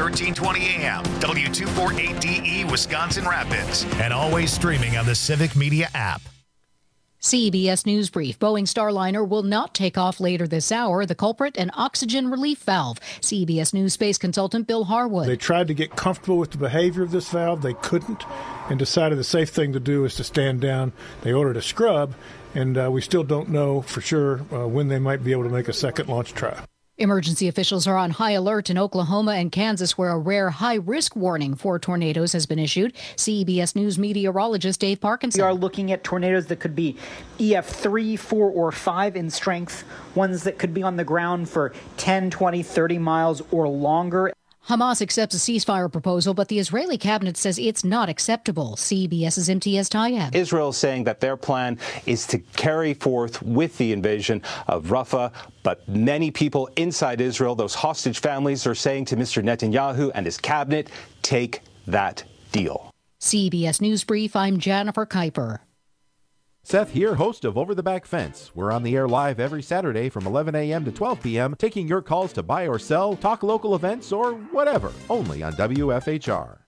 1320 AM, W248DE, Wisconsin Rapids, and always streaming on the Civic Media app. CBS News Brief. Boeing Starliner will not take off later this hour. The culprit, an oxygen relief valve. CBS News space consultant Bill Harwood. They tried to get comfortable with the behavior of this valve. They couldn't and decided the safe thing to do is to stand down. They ordered a scrub, and we still don't know for sure when they might be able to make a second launch try. Emergency officials are on high alert in Oklahoma and Kansas, where a rare high-risk warning for tornadoes has been issued. CBS News meteorologist Dave Parkinson. We are looking at tornadoes that could be EF3, 4, or 5 in strength, ones that could be on the ground for 10, 20, 30 miles or longer. Hamas accepts a ceasefire proposal, but the Israeli cabinet says it's not acceptable. CBS's Imtiaz Tayeb. Israel is saying that their plan is to carry forth with the invasion of Rafah, but many people inside Israel, those hostage families, are saying to Mr. Netanyahu and his cabinet, take that deal. CBS News Brief, I'm Jennifer Kuiper. Seth here, host of Over the Back Fence. We're on the air live every Saturday from 11 a.m. to 12 p.m., taking your calls to buy or sell, talk local events, or whatever, only on WFHR.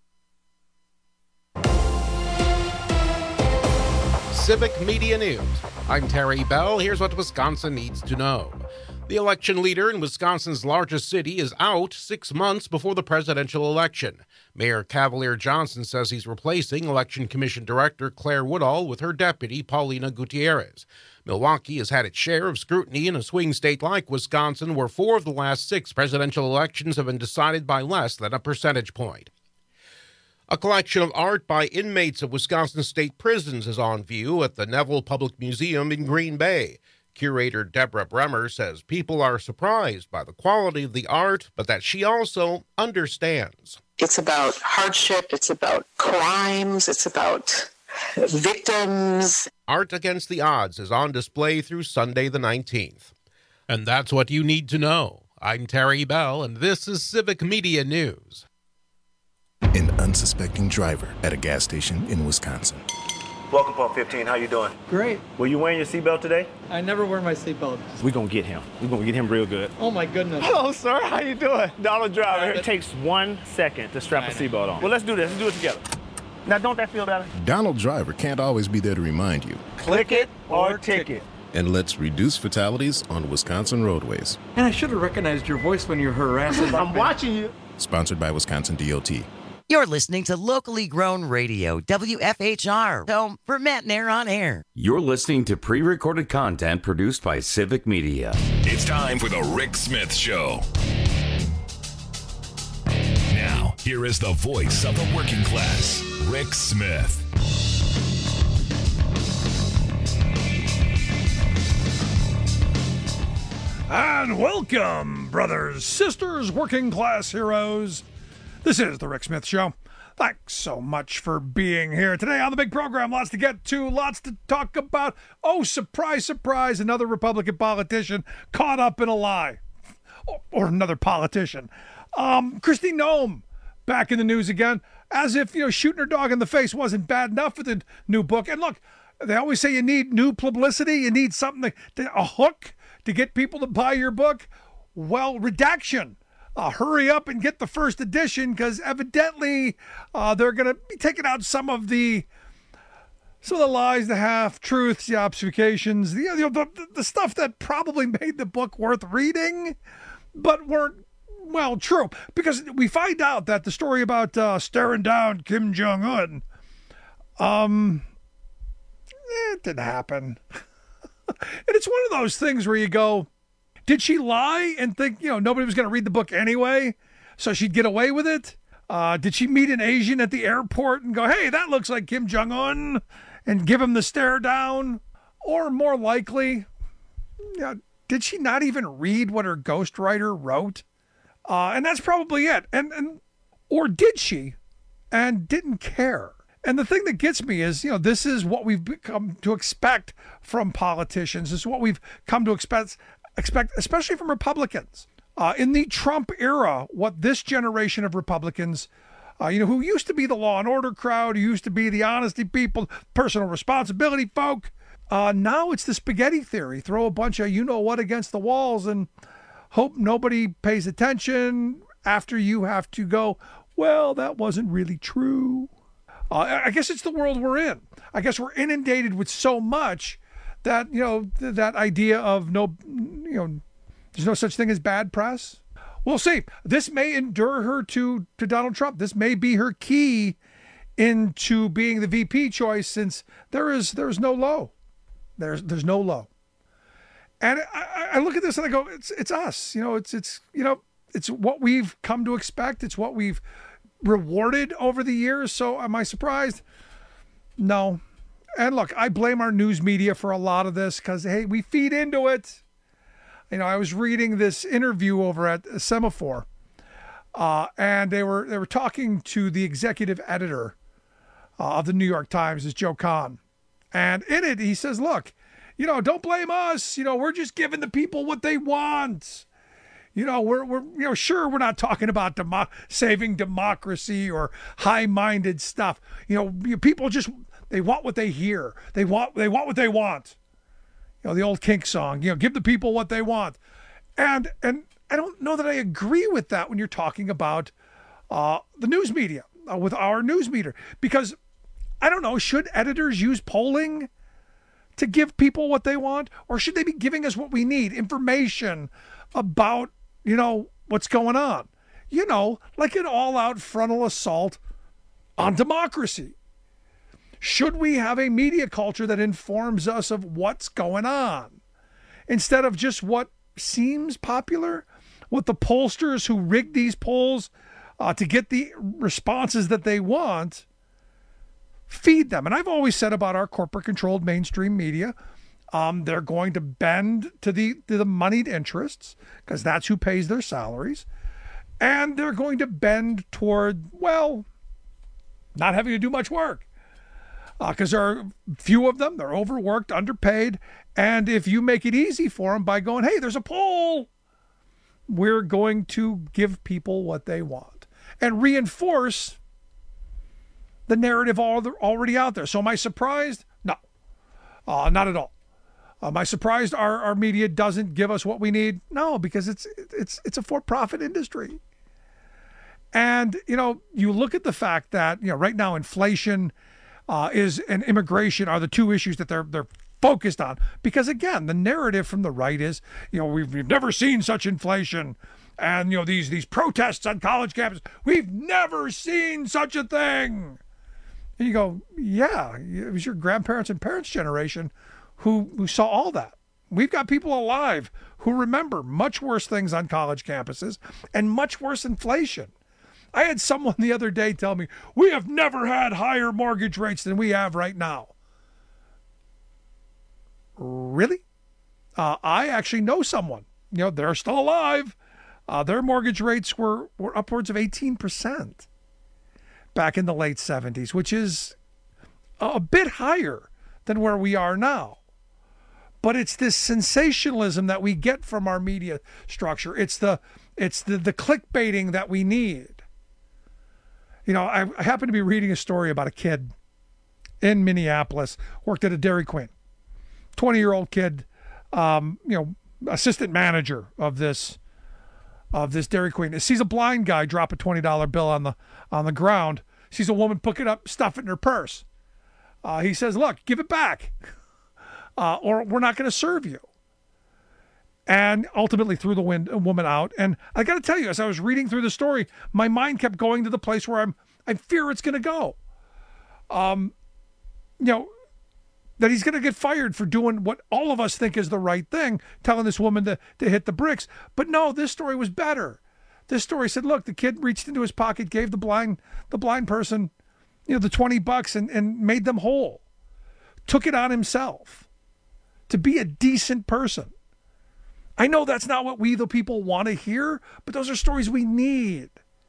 Civic Media News. I'm Terry Bell. Here's what Wisconsin needs to know. The election leader in Wisconsin's largest city is out 6 months before the presidential election. Mayor Cavalier Johnson says he's replacing Election Commission Director Claire Woodall with her deputy, Paulina Gutierrez. Milwaukee has had its share of scrutiny in a swing state like Wisconsin, where 4 of the last 6 presidential elections have been decided by less than a percentage point. A collection of art by inmates of Wisconsin state prisons is on view at the Neville Public Museum in Green Bay. Curator Deborah Bremer says people are surprised by the quality of the art, but that she also understands. It's about hardship, it's about crimes, it's about victims. Art Against the Odds is on display through Sunday the 19th. And that's what you need to know. I'm Terry Bell, and this is Civic Media News. An unsuspecting driver at a gas station in Wisconsin. Welcome, Pump 15. How you doing? Great. Were you wearing your seatbelt today? I never wear my seatbelt. We're going to get him. We're going to get him real good. Oh, my goodness. Hello, sir. How you doing? Donald Driver. It takes 1 second to strap a seatbelt on. Well, let's do this. Let's do it together. Now, don't that feel better? Donald Driver can't always be there to remind you. Click it or ticket. And let's reduce fatalities on Wisconsin roadways. And I should have recognized your voice when you're harassing. I'm watching you. Sponsored by Wisconsin DOT. You're listening to locally grown radio, WFHR, home for Matt Nair on Air. You're listening to pre-recorded content produced by Civic Media. It's time for the Rick Smith Show. Now, here is the voice of the working class, Rick Smith. And welcome, brothers, sisters, working class heroes. This is the Rick Smith Show. Thanks so much for being here today on the big program. Lots to get to, lots to talk about. Oh, surprise, surprise, another Republican politician caught up in a lie. Or another politician. Kristi Noem back in the news again, as if, shooting her dog in the face wasn't bad enough for the new book. And look, they always say you need new publicity. You need something, a hook to get people to buy your book. Well, redaction. Hurry up and get the first edition, because evidently they're going to be taking out some of the lies, the half-truths, the obfuscations, the stuff that probably made the book worth reading, but weren't, well, true. Because we find out that the story about staring down Kim Jong-un, it didn't happen. And it's one of those things where you go, did she lie and think, nobody was going to read the book anyway, so she'd get away with it? Did she meet an Asian at the airport and go, hey, that looks like Kim Jong-un, and give him the stare down? Or more likely, did she not even read what her ghostwriter wrote? And that's probably it. Or did she and didn't care? And the thing that gets me is, this is what we've come to expect from politicians. This is what we've come to expect, especially from Republicans. In the Trump era, what this generation of Republicans, who used to be the law and order crowd, who used to be the honesty people, personal responsibility folk, now it's the spaghetti theory. Throw a bunch of you-know-what against the walls and hope nobody pays attention. after you have to go, well, that wasn't really true. I guess it's the world we're in. I guess we're inundated with so much that, that idea of there's no such thing as bad press. We'll see. This may endure her to Donald Trump. This may be her key into being the VP choice, since there's no low. There's no low. And I look at this and I go, it's us. It's what we've come to expect. It's what we've rewarded over the years. So am I surprised? No. And look, I blame our news media for a lot of this because, hey, we feed into it. I was reading this interview over at Semaphore, and they were talking to the executive editor of the New York Times, is Joe Kahn. And in it, he says, look, don't blame us. We're just giving the people what they want. We're sure we're not talking about saving democracy or high-minded stuff. People just, they want what they hear. They want what they want. The old Kink song, give the people what they want. And I don't know that I agree with that when you're talking about the news media, with our news meter, because I don't know, should editors use polling to give people what they want, or should they be giving us what we need, information about, what's going on? Like an all-out frontal assault on democracy. Should we have a media culture that informs us of what's going on instead of just what seems popular, what the pollsters who rig these polls to get the responses that they want, feed them? And I've always said about our corporate-controlled mainstream media, they're going to bend to the moneyed interests because that's who pays their salaries. And they're going to bend toward, well, not having to do much work. Because there are few of them, they're overworked, underpaid, and if you make it easy for them by going, hey, there's a poll, we're going to give people what they want and reinforce the narrative already out there. So am I surprised? No, not at all. Am I surprised our media doesn't give us what we need? No, because it's a for-profit industry. And, you look at the fact that, right now inflation and immigration are the two issues that they're focused on. Because again, the narrative from the right is, we've never seen such inflation, and these protests on college campuses, we've never seen such a thing. And you go, yeah, it was your grandparents and parents' generation who saw all that. We've got people alive who remember much worse things on college campuses and much worse inflation. I had someone the other day tell me, we have never had higher mortgage rates than we have right now. Really? I actually know someone. They're still alive. Their mortgage rates were upwards of 18% back in the late 70s, which is a bit higher than where we are now. But it's this sensationalism that we get from our media structure. It's the clickbaiting that we need. I happened to be reading a story about a kid in Minneapolis, worked at a Dairy Queen, 20-year-old kid, assistant manager of this Dairy Queen. Sees a blind guy drop a $20 bill on the ground. Sees a woman pick it up, stuff it in her purse. He says, look, give it back, or we're not going to serve you. And ultimately threw the woman out. And I got to tell you, as I was reading through the story, my mind kept going to the place where I fear it's going to go. That he's going to get fired for doing what all of us think is the right thing, telling this woman to hit the bricks. But no, this story was better. This story said, look, the kid reached into his pocket, gave the blind person, the $20 and made them whole. Took it on himself to be a decent person. I know that's not what we, the people, want to hear, but those are stories we need.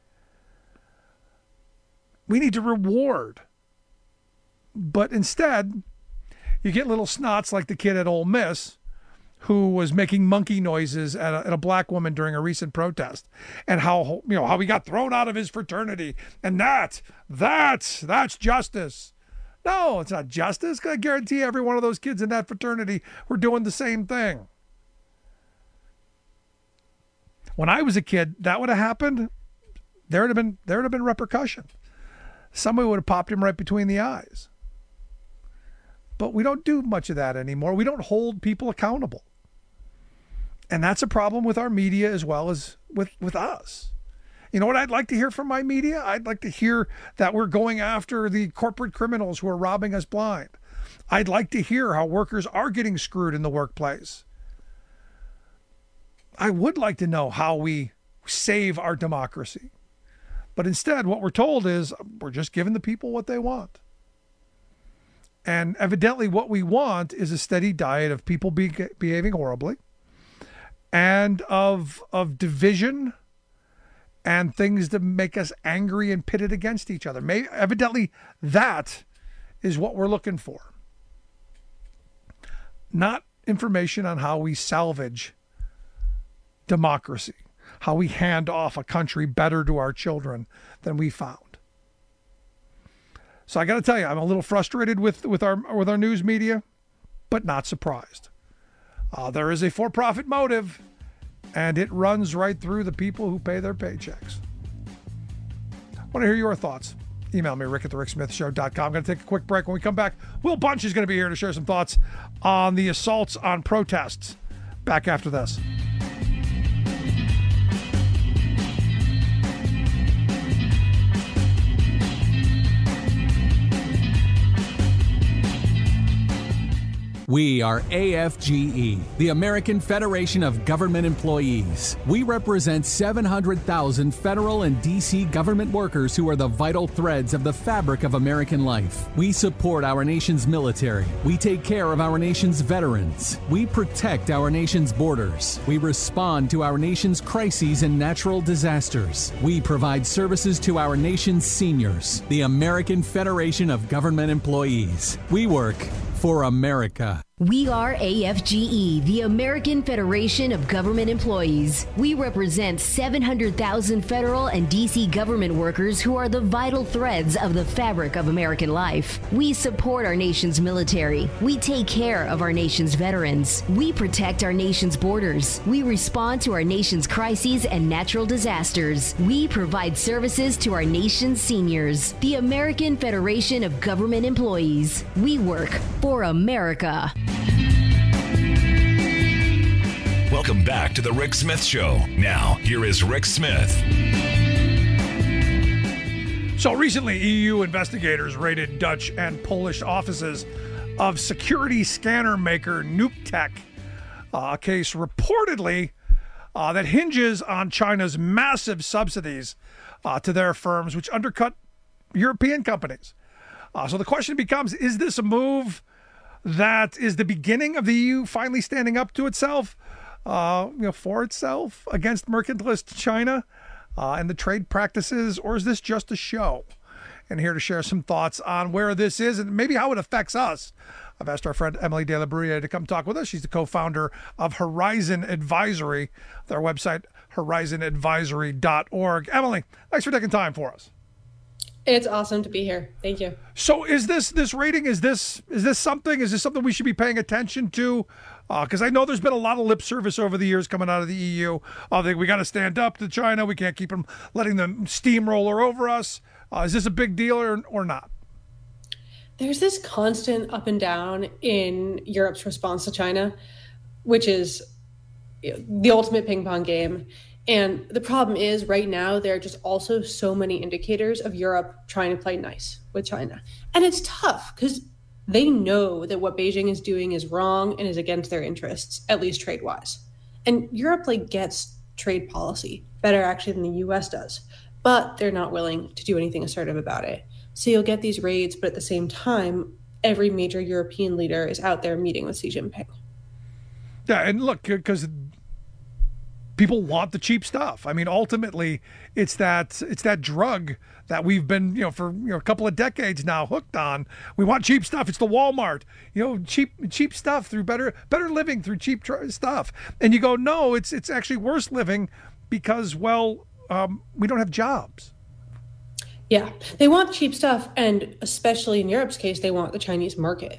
We need to reward. But instead, you get little snots like the kid at Ole Miss who was making monkey noises at a black woman during a recent protest, and how he got thrown out of his fraternity, and that's justice. No, it's not justice. I guarantee every one of those kids in that fraternity were doing the same thing. When I was a kid, that would have happened, there would have been repercussion. Somebody would have popped him right between the eyes. But we don't do much of that anymore. We don't hold people accountable. And that's a problem with our media as well as with us. You know what I'd like to hear from my media? I'd like to hear that we're going after the corporate criminals who are robbing us blind. I'd like to hear how workers are getting screwed in the workplace. I would like to know how we save our democracy. But instead, what we're told is we're just giving the people what they want. And evidently what we want is a steady diet of people behaving horribly and of division and things that make us angry and pitted against each other. Evidently, that is what we're looking for. Not information on how we salvage democracy, how we hand off a country better to our children than we found. So I got to tell you, I'm a little frustrated with our news media, but not surprised. There is a for-profit motive, and it runs right through the people who pay their paychecks. I want to hear your thoughts. Email me, rick@thericksmithshow.com. I'm going to take a quick break. When we come back, Will Bunch is going to be here to share some thoughts on the assaults on protests. Back after this. We are AFGE, the American Federation of Government Employees. We represent 700,000 federal and D.C. government workers who are the vital threads of the fabric of American life. We support our nation's military. We take care of our nation's veterans. We protect our nation's borders. We respond to our nation's crises and natural disasters. We provide services to our nation's seniors. The American Federation of Government Employees. We work for America. We are AFGE, the American Federation of Government Employees. We represent 700,000 federal and D.C. government workers who are the vital threads of the fabric of American life. We support our nation's military. We take care of our nation's veterans. We protect our nation's borders. We respond to our nation's crises and natural disasters. We provide services to our nation's seniors. The American Federation of Government Employees. We work for America. Welcome back to the Rick Smith Show. Now, here is Rick Smith. So recently, EU investigators raided Dutch and Polish offices of security scanner maker NukeTech, a case reportedly that hinges on China's massive subsidies to their firms, which undercut European companies. So the question becomes, is this a move that is the beginning of the EU finally standing up to itself, for itself against mercantilist China and the trade practices, or is this just a show? And here to share some thoughts on where this is and maybe how it affects us, I've asked our friend Emily De La Bruyere to come talk with us. She's the co-founder of Horizon Advisory, their website, horizonadvisory.org. Emily, thanks for taking time for us. It's awesome to be here. Thank you. So is this rating, is this something we should be paying attention to? Because I know there's been a lot of lip service over the years coming out of the EU. We got to stand up to China. We can't keep letting them steamroller over us. Is this a big deal or not? There's this constant up and down in Europe's response to China, which is the ultimate ping pong game. And the problem is right now, there are just also so many indicators of Europe trying to play nice with China. And it's tough because they know that what Beijing is doing is wrong and is against their interests, at least trade-wise. And Europe gets trade policy better actually than the US does, but they're not willing to do anything assertive about it. So you'll get these raids, but at the same time, every major European leader is out there meeting with Xi Jinping. Yeah, and look, because people want the cheap stuff. I mean, ultimately, it's that drug that we've been, for a couple of decades now hooked on. We want cheap stuff. It's the Walmart, cheap stuff through better living through cheap stuff. And you go, no, it's actually worse living because, we don't have jobs. Yeah, they want cheap stuff, and especially in Europe's case, they want the Chinese market.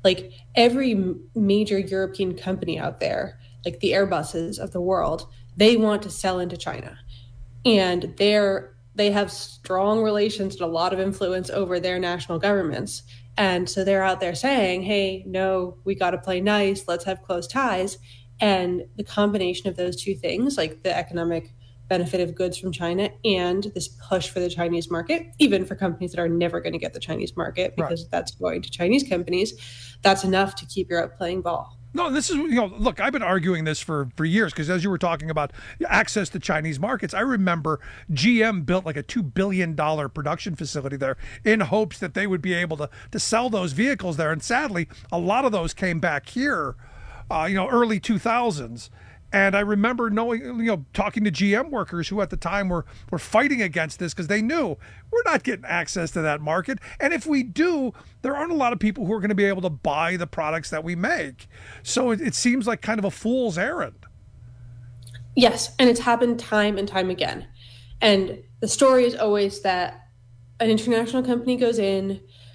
Every major European company out there, like the Airbuses of the world, they want to sell into China. And their they have strong relations and a lot of influence over their national governments. And so they're out there saying, hey, no, we got to play nice. Let's have close ties. And the combination of those two things, like the economic benefit of goods from China and this push for the Chinese market, even for companies that are never going to get the Chinese market because that's going to Chinese companies, that's enough to keep Europe playing ball. No, this is, look, I've been arguing this for years because as you were talking about access to Chinese markets, I remember GM built like a $2 billion production facility there in hopes that they would be able to sell those vehicles there. And sadly, a lot of those came back here, early 2000s. And I remember talking to GM workers who at the time were fighting against this because they knew we're not getting access to that market. And if we do, there aren't a lot of people who are going to be able to buy the products that we make. So it seems like kind of a fool's errand. Yes, and it's happened time and time again. And the story is always that an international company goes in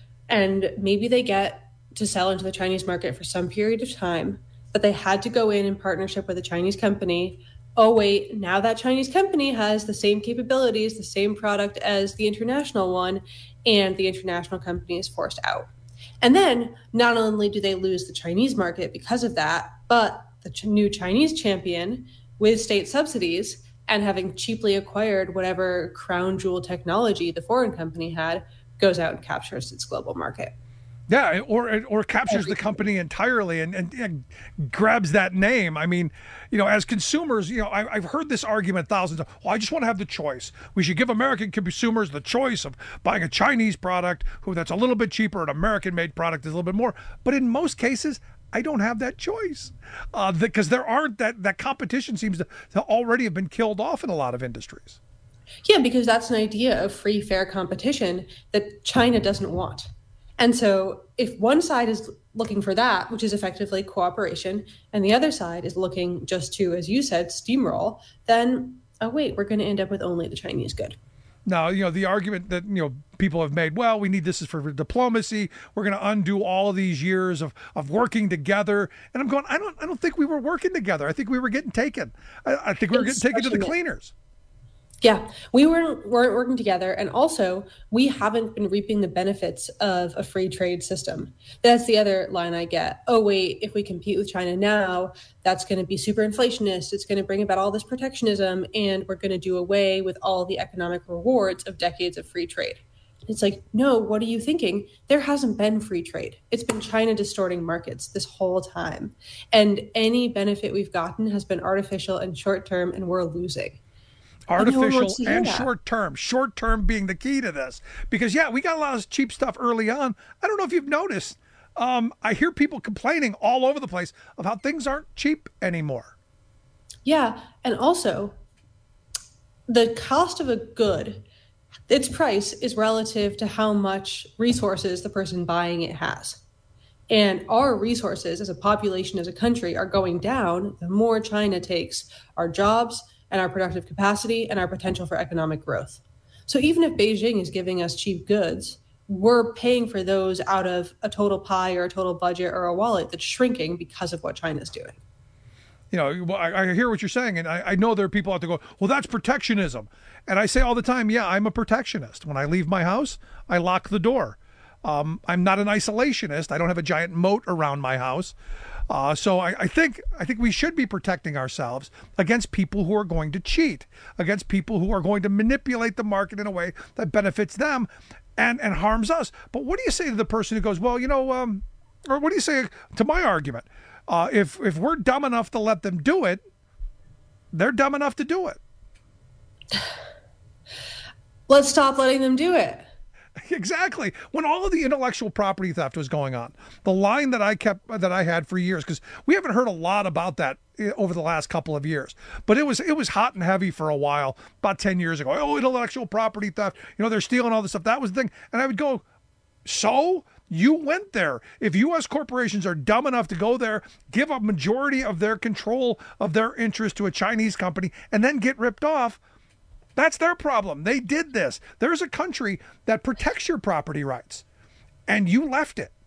and maybe they get to sell into the Chinese market for some period of time, but they had to go in partnership with a Chinese company. Oh, wait, now that Chinese company has the same capabilities, the same product as the international one, and the international company is forced out. And then not only do they lose the Chinese market because of that, but the new Chinese champion with state subsidies and having cheaply acquired whatever crown jewel technology the foreign company had goes out and captures its global market. Yeah, or captures the company entirely and grabs that name. I mean, as consumers, I've heard this argument thousands of, I just want to have the choice. We should give American consumers the choice of buying a Chinese product that's a little bit cheaper, an American-made product is a little bit more. But in most cases, I don't have that choice because there aren't that competition seems to already have been killed off in a lot of industries. Yeah, because that's an idea of free, fair competition that China doesn't want. And so if one side is looking for that, which is effectively cooperation, and the other side is looking just to, as you said, steamroll, then, oh, wait, we're going to end up with only the Chinese good. Now, the argument that, people have made, well, we need this is for diplomacy. We're going to undo all of these years of working together. And I'm going, I don't think we were working together. I think we were getting taken. I think we were getting taken to the cleaners. Yeah, we weren't working together. And also, we haven't been reaping the benefits of a free trade system. That's the other line I get. Oh, wait, if we compete with China now, that's going to be super inflationist. It's going to bring about all this protectionism, and we're going to do away with all the economic rewards of decades of free trade. It's like, no, what are you thinking? There hasn't been free trade. It's been China distorting markets this whole time. And any benefit we've gotten has been artificial and short-term, and we're losing. Artificial and short-term. Short-term being the key to this. Because, we got a lot of cheap stuff early on. I don't know if you've noticed. I hear people complaining all over the place of how things aren't cheap anymore. Yeah, and also, the cost of a good, its price is relative to how much resources the person buying it has. And our resources as a population, as a country, are going down the more China takes our jobs and our productive capacity and our potential for economic growth. So even if Beijing is giving us cheap goods, we're paying for those out of a total pie or a total budget or a wallet that's shrinking because of what China's doing. I hear what you're saying, and I know there are people out there go, well, that's protectionism. And I say all the time, I'm a protectionist. When I leave my house, I lock the door. I'm not an isolationist. I don't have a giant moat around my house. So I think we should be protecting ourselves against people who are going to cheat, against people who are going to manipulate the market in a way that benefits them and harms us. But what do you say to the person who goes, well, or what do you say to my argument? If we're dumb enough to let them do it, they're dumb enough to do it. Let's stop letting them do it. Exactly. When all of the intellectual property theft was going on, the line that I had for years, because we haven't heard a lot about that over the last couple of years, but it was hot and heavy for a while, about 10 years ago. Oh, intellectual property theft, they're stealing all this stuff. That was the thing. And I would go, so you went there. If U.S. corporations are dumb enough to go there, give a majority of their control of their interest to a Chinese company, and then get ripped off, that's their problem. They did this. There's a country that protects your property rights, and you left it.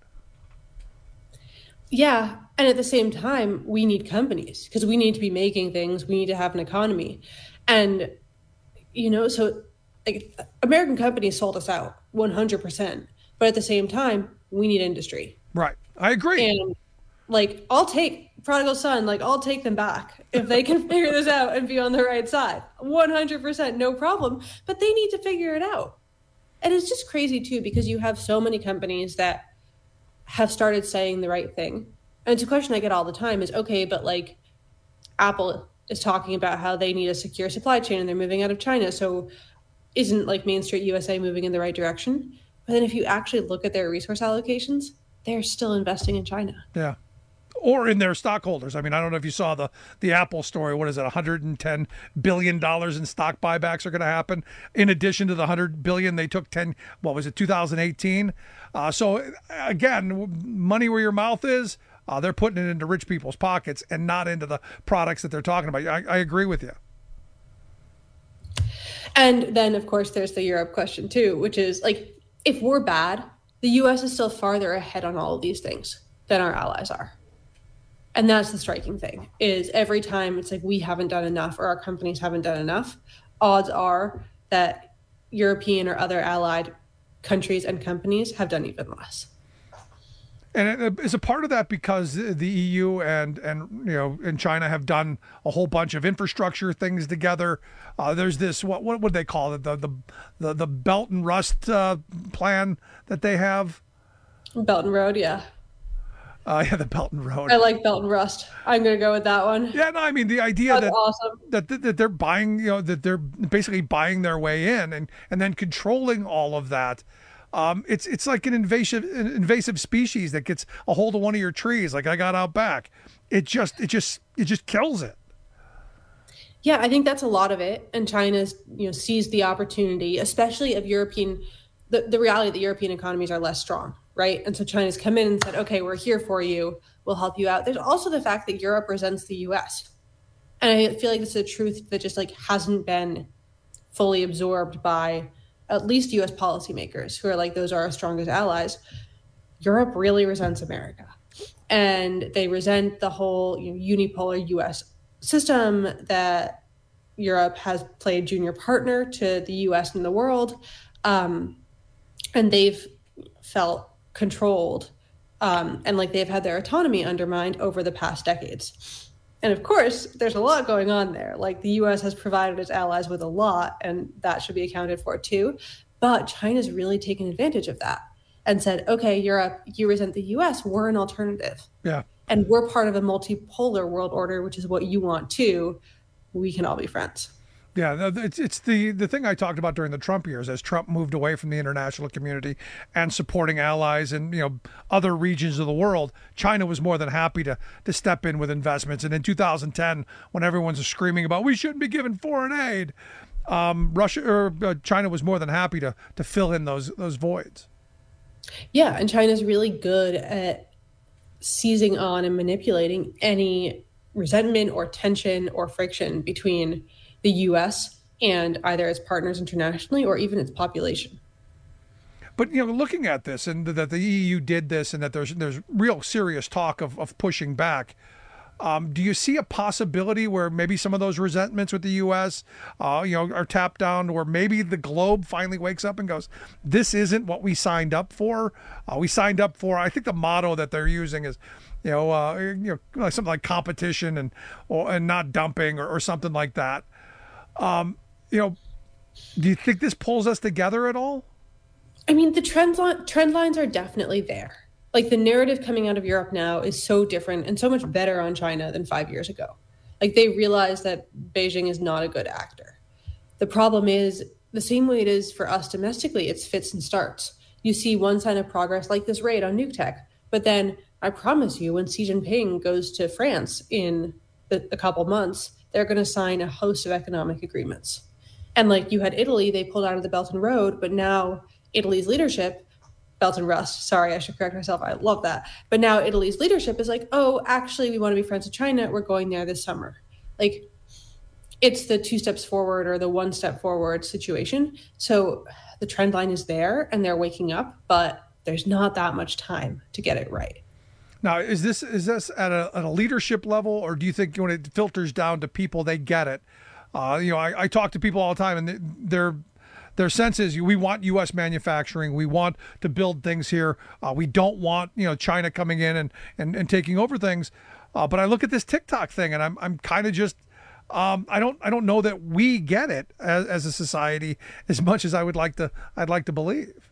Yeah, and at the same time, we need companies because we need to be making things. We need to have an economy. And, so like American companies sold us out 100%. But at the same time, we need industry. Right. I agree. And like, I'll take prodigal son, like I'll take them back if they can figure this out and be on the right side. 100%, no problem. But they need to figure it out. And it's just crazy too, because you have so many companies that have started saying the right thing. And it's a question I get all the time is, okay, but like Apple is talking about how they need a secure supply chain and they're moving out of China. So isn't like Main Street USA moving in the right direction? But then if you actually look at their resource allocations, they're still investing in China. Yeah. Or in their stockholders. I mean, I don't know if you saw the Apple story. What is it? $110 billion in stock buybacks are going to happen. In addition to the $100 billion they took 2018. So again, money where your mouth is, they're putting it into rich people's pockets and not into the products that they're talking about. I agree with you. And then, of course, there's the Europe question too, which is like, if we're bad, the U.S. is still farther ahead on all of these things than our allies are. And that's the striking thing, is every time it's like we haven't done enough or our companies haven't done enough, odds are that European or other allied countries and companies have done even less. And is a part of that because the EU and China have done a whole bunch of infrastructure things together. There's this what would they call it, the Belt and Rust plan that they have. Belt and Road, yeah. Yeah, the Belt and Road. I like Belt and Rust. I'm going to go with that one. Yeah, no, I mean the idea That's awesome. that they're buying, that they're basically buying their way in and then controlling all of that. It's like an invasive species that gets a hold of one of your trees, like I got out back. It just kills it. Yeah, I think that's a lot of it. And China's sees the opportunity, especially of the reality that European economies are less strong, right? And so China's come in and said, okay, we're here for you. We'll help you out. There's also the fact that Europe resents the US. And I feel like this is a truth that just like hasn't been fully absorbed by at least US policymakers who are like, those are our strongest allies. Europe really resents America. And they resent the whole unipolar US system that Europe has played junior partner to the US and the world. And they've felt controlled and like they've had their autonomy undermined over the past decades. And of course, there's a lot going on there. Like the US has provided its allies with a lot, and that should be accounted for too. But China's really taken advantage of that and said, okay, Europe, you resent the US, we're an alternative. Yeah. And we're part of a multipolar world order, which is what you want too. We can all be friends. Yeah, it's the thing I talked about during the Trump years, as Trump moved away from the international community and supporting allies in other regions of the world. China was more than happy to step in with investments. And in 2010, when everyone's screaming about we shouldn't be giving foreign aid, China was more than happy to fill in those voids. Yeah, and China's really good at seizing on and manipulating any resentment or tension or friction between the U.S. and either its partners internationally or even its population. But looking at this and that the EU did this and that there's real serious talk of pushing back, do you see a possibility where maybe some of those resentments with the U.S. Are tapped down, or maybe the globe finally wakes up and goes, this isn't what we signed up for? We signed up for, I think the motto that they're using is, something like competition and not dumping or something like that. Do you think this pulls us together at all? I mean, the trend lines are definitely there. Like the narrative coming out of Europe now is so different and so much better on China than 5 years ago. Like they realize that Beijing is not a good actor. The problem is the same way it is for us domestically, it's fits and starts. You see one sign of progress like this raid on Nuke Tech, but then I promise you when Xi Jinping goes to France in a couple months, they're going to sign a host of economic agreements. And like you had Italy, they pulled out of the Belt and Road, but now Italy's leadership, Belt and Rust, sorry, I should correct myself. I love that. But now Italy's leadership is like, oh, actually, we want to be friends with China. We're going there this summer. Like it's the 2 steps forward or the 1 step forward situation. So the trend line is there and they're waking up, but there's not that much time to get it right. Now, is this at a leadership level, or do you think when it filters down to people, they get it? I talk to people all the time, and Their sense is we want U.S. manufacturing. We want to build things here. We don't want China coming in and taking over things. But I look at this TikTok thing, and I'm kind of just I don't know that we get it as a society as much as I'd like to believe.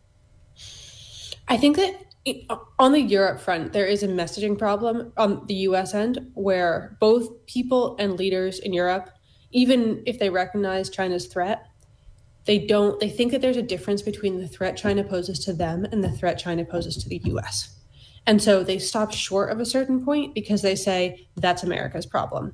I think that on the Europe front, there is a messaging problem on the U.S. end where both people and leaders in Europe, even if they recognize China's threat, they think that there's a difference between the threat China poses to them and the threat China poses to the U.S. And so they stop short of a certain point because they say that's America's problem.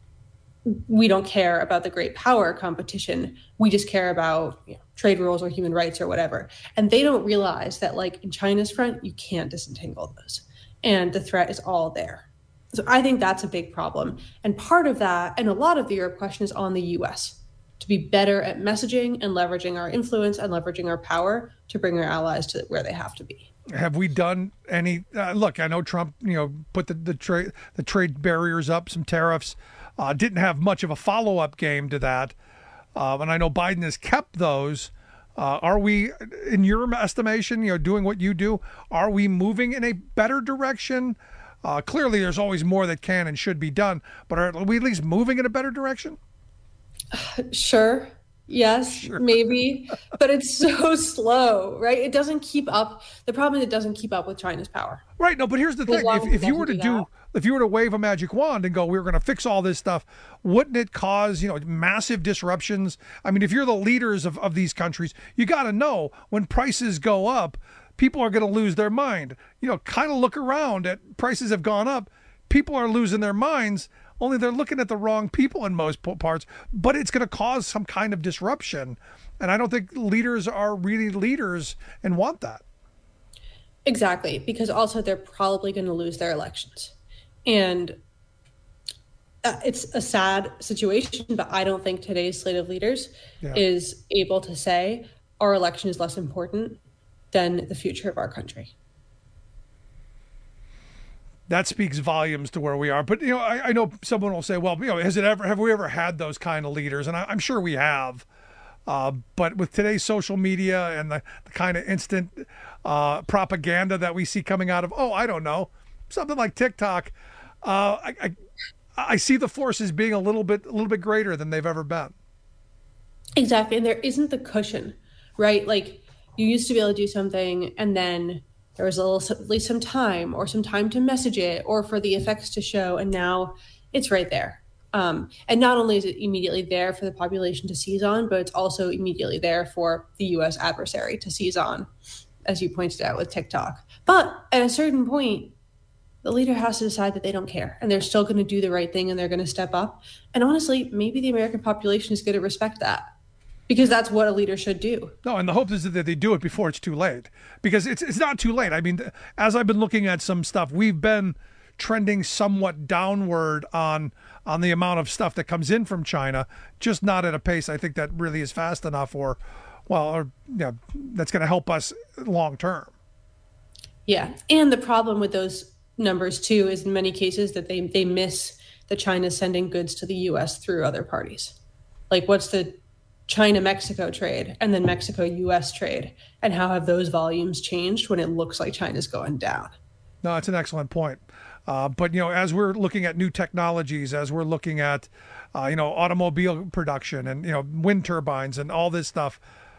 We don't care about the great power competition. We just care about trade rules or human rights or whatever. And they don't realize that, like in China's front, you can't disentangle those. And the threat is all there. So I think that's a big problem. And part of that, and a lot of the Europe question, is on the U.S. to be better at messaging and leveraging our influence and leveraging our power to bring our allies to where they have to be. Have we done any? Look, I know Trump, put the trade barriers up, some tariffs. Didn't have much of a follow-up game to that. And I know Biden has kept those. Are we, in your estimation, doing what you do, are we moving in a better direction? Clearly, there's always more that can and should be done, but are we at least moving in a better direction? Sure. Yes, sure. Maybe, but it's so slow, right? It doesn't keep up. The problem is it doesn't keep up with China's power. Right. No, but here's the thing. If you were to wave a magic wand and go, we're going to fix all this stuff, wouldn't it cause, massive disruptions? I mean, if you're the leaders of these countries, you got to know when prices go up, people are going to lose their mind. Kind of look around at prices have gone up. People are losing their minds. Only they're looking at the wrong people in most parts, but it's going to cause some kind of disruption. And I don't think leaders are really leaders and want that. Exactly, because also they're probably going to lose their elections. And it's a sad situation, but I don't think today's slate of leaders is able to say our election is less important than the future of our country. That speaks volumes to where we are. But, I know someone will say, well, have we ever had those kind of leaders? And I'm sure we have. But with today's social media and the kind of instant propaganda that we see coming out of, I don't know, something like TikTok, I see the forces being a little bit greater than they've ever been. Exactly. And there isn't the cushion, right? Like you used to be able to do something and then there was at least some time to message it or for the effects to show. And now it's right there. And not only is it immediately there for the population to seize on, but it's also immediately there for the U.S. adversary to seize on, as you pointed out with TikTok. But at a certain point, the leader has to decide that they don't care and they're still going to do the right thing and they're going to step up. And honestly, maybe the American population is going to respect that. Because that's what a leader should do. No, and the hope is that they do it before it's too late. Because it's not too late. I mean, as I've been looking at some stuff, we've been trending somewhat downward on the amount of stuff that comes in from China, just not at a pace I think that really is fast enough that's going to help us long term. Yeah, and the problem with those numbers too is in many cases that they miss that China's sending goods to the U.S. through other parties. Like what's the China-Mexico trade and then Mexico-U.S. trade, and how have those volumes changed when it looks like China's going down? No, it's an excellent point. But, as we're looking at new technologies, as we're looking at, automobile production and, wind turbines and all this stuff,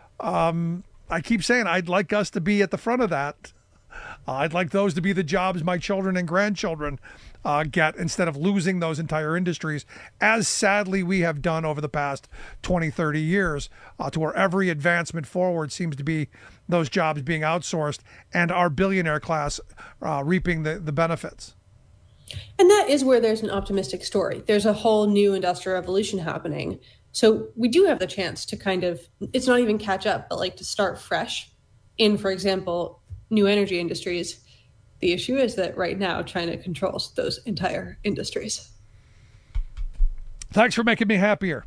I keep saying I'd like us to be at the front of that. I'd like those to be the jobs my children and grandchildren get instead of losing those entire industries, as sadly we have done over the past 20, 30 years, to where every advancement forward seems to be those jobs being outsourced and our billionaire class reaping the benefits. And that is where there's an optimistic story. There's a whole new industrial revolution happening. So we do have the chance to kind of, it's not even catch up, but like to start fresh in, for example, new energy industries. The issue is that right now China controls those entire industries. Thanks for making me happier.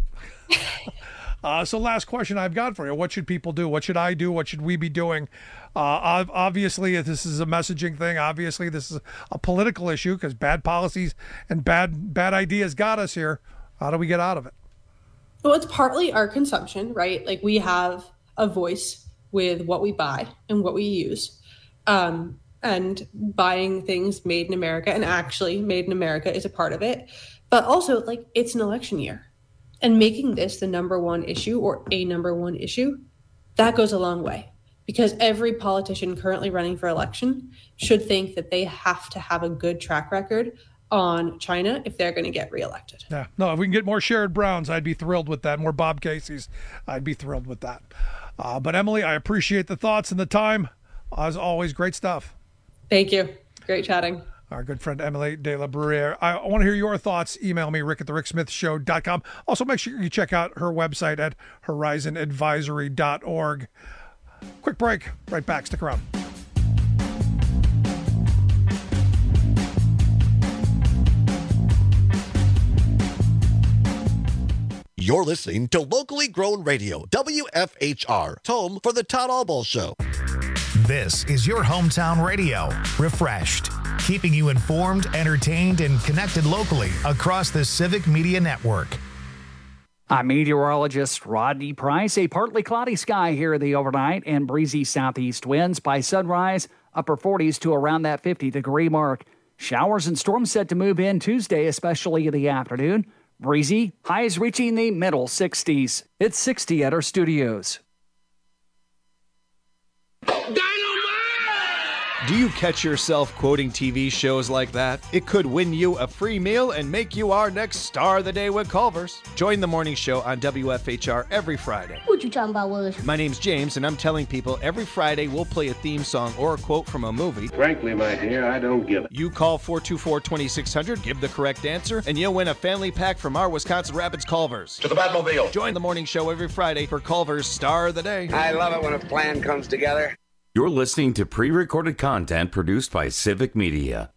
So last question I've got for you. What should people do? What should I do? What should we be doing? Obviously, this is a messaging thing. Obviously, this is a political issue because bad policies and bad ideas got us here. How do we get out of it? Well, it's partly our consumption, right? Like we have a voice with what we buy and what we use. And buying things made in America, and actually made in America is a part of it. But also, like, it's an election year. And making this the number one issue, or a number one issue, that goes a long way. Because every politician currently running for election should think that they have to have a good track record on China if they're going to get reelected. Yeah, no, if we can get more Sherrod Browns, I'd be thrilled with that. More Bob Casey's, I'd be thrilled with that. But Emily, I appreciate the thoughts and the time. As always, great stuff. Thank you. Great chatting. Our good friend Emily De La Bruyere. I want to hear your thoughts. Email me, rick@thericksmithshow.com. Also, make sure you check out her website at horizonadvisory.org. Quick break. Right back. Stick around. You're listening to locally grown radio, WFHR, home for the Todd Albaugh Show. This is your hometown radio, refreshed, keeping you informed, entertained, and connected locally across the Civic Media Network. I'm meteorologist Rodney Price. A partly cloudy sky here in the overnight and breezy southeast winds. By sunrise, upper 40s to around that 50-degree mark. Showers and storms set to move in Tuesday, especially in the afternoon. Breezy, highs reaching the middle 60s. It's 60 at our studios. Do you catch yourself quoting TV shows like that? It could win you a free meal and make you our next star of the day with Culver's. Join the morning show on WFHR every Friday. What you talking about, Willis? My name's James, and I'm telling people every Friday we'll play a theme song or a quote from a movie. Frankly, my dear, I don't give it. You call 424-2600, give the correct answer, and you'll win a family pack from our Wisconsin Rapids Culver's. To the Batmobile. Join the morning show every Friday for Culver's Star of the Day. I love it when a plan comes together. You're listening to pre-recorded content produced by Civic Media.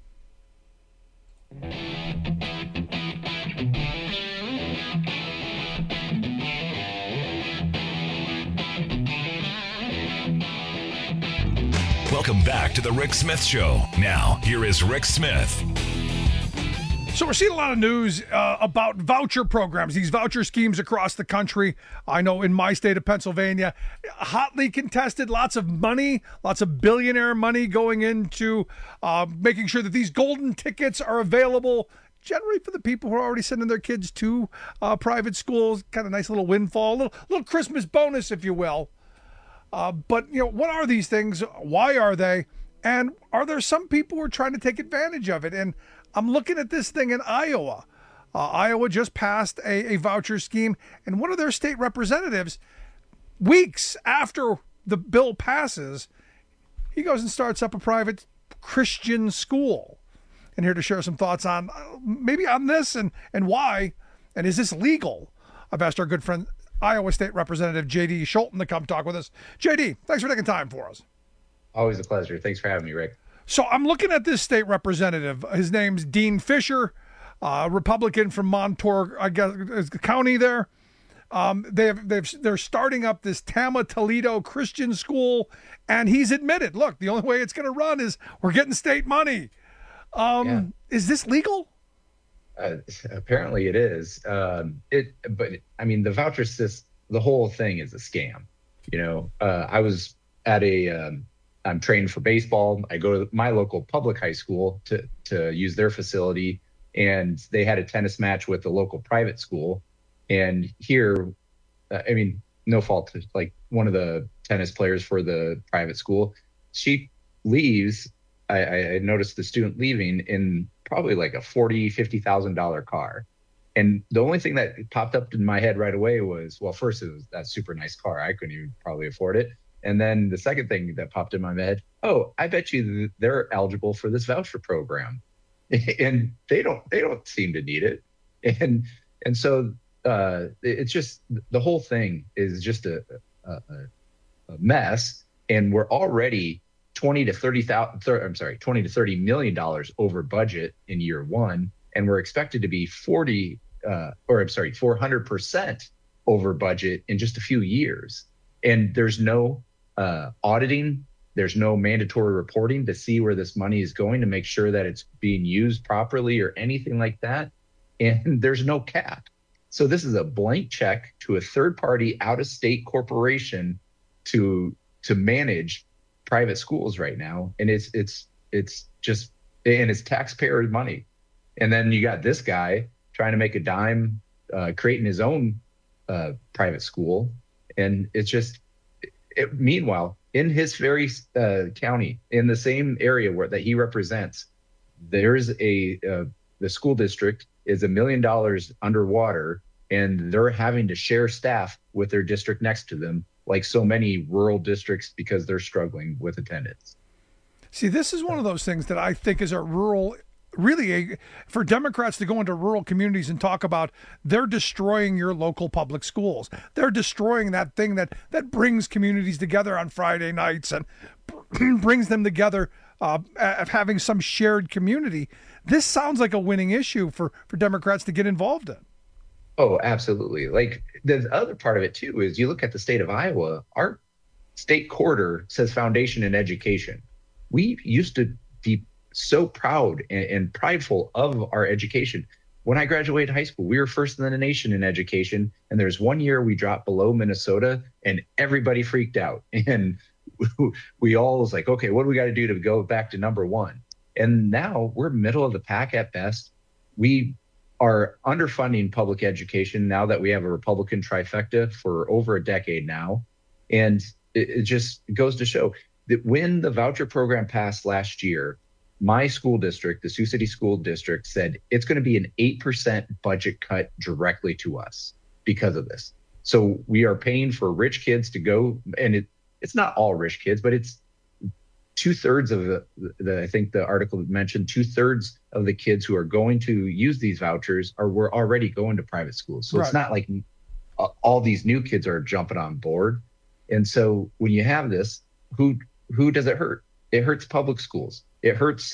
Welcome back to the Rick Smith Show. Now, here is Rick Smith. So we're seeing a lot of news about voucher programs, these voucher schemes across the country. I know in my state of Pennsylvania, hotly contested, lots of money, lots of billionaire money going into making sure that these golden tickets are available generally for the people who are already sending their kids to private schools. Kind of nice little windfall, little Christmas bonus, if you will. But, you know, what are these things? Why are they? And are there some people who are trying to take advantage of it? And I'm looking at this thing in Iowa. Iowa just passed a voucher scheme, and one of their state representatives, weeks after the bill passes, he goes and starts up a private Christian school. And here to share some thoughts on maybe on this and why, and is this legal? I've asked our good friend Iowa State Representative J.D. Scholten to come talk with us. J.D., thanks for taking time for us. Always a pleasure. Thanks for having me, Rick. So I'm looking at this state representative. His name's Dean Fisher, Republican from Montour, I guess, county there. They're starting up this Tama Toledo Christian school, and he's admitted, look, the only way it's going to run is we're getting state money. Is this legal? Apparently it is. But I mean, the voucher system, the whole thing is a scam. You know, I was at I'm trained for baseball. I go to my local public high school to use their facility, and they had a tennis match with the local private school. And here, I mean, no fault to like one of the tennis players for the private school. She leaves. I noticed the student leaving in probably like a $40,000-$50,000 car. And the only thing that popped up in my head right away was, well, first it was that super nice car. I couldn't even probably afford it. And then the second thing that popped in my head, oh, I bet you they're eligible for this voucher program. And they don't seem to need it. And so it's just, the whole thing is just a mess. And we're already $20 to $30 million over budget in year one. And we're expected to be 400% over budget in just a few years. And there's no auditing, there's no mandatory reporting to see where this money is going to make sure that it's being used properly or anything like that. And there's no cap. So this is a blank check to a third-party out-of-state corporation to manage private schools right now, and it's just, and it's taxpayer money. And then you got this guy trying to make a dime, creating his own private school, and it's just. Meanwhile, in his very county, in the same area that he represents, there's the school district is $1 million underwater, and they're having to share staff with their district next to them, like so many rural districts, because they're struggling with attendance. See, this is one of those things that I think is for Democrats to go into rural communities and talk about they're destroying your local public schools. They're destroying that thing that brings communities together on Friday nights and brings them together of having some shared community. This sounds like a winning issue for Democrats to get involved in. Oh, absolutely. Like the other part of it too is you look at the state of Iowa, our state quarter says foundation in education. We used to be so proud and prideful of our education. When I graduated high school, we were first in the nation in education. And there's 1 year we dropped below Minnesota and everybody freaked out. And we all was like, okay, what do we got to do to go back to number one? And now we're middle of the pack at best. We are underfunding public education now that we have a Republican trifecta for over a decade now. And it just goes to show that when the voucher program passed last year, my school district, the Sioux City School District, said it's going to be an 8% budget cut directly to us because of this. So we are paying for rich kids to go, and it's not all rich kids, but it's 2/3 of the I think the article mentioned 2/3 of the kids who are going to use these vouchers were already going to private schools. So It's not like all these new kids are jumping on board. And so when you have this, who does it hurt? It hurts public schools. It hurts